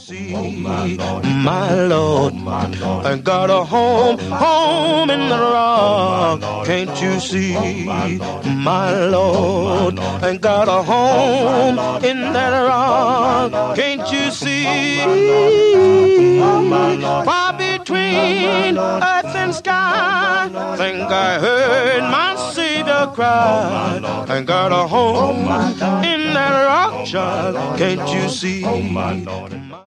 see, my Lord, I got a home in the rock. Can't you see, my Lord, I got a home in that rock. Can't you see, far between earth and sky, think I heard my Savior cry. I got a home in that rock, child. Can't you see?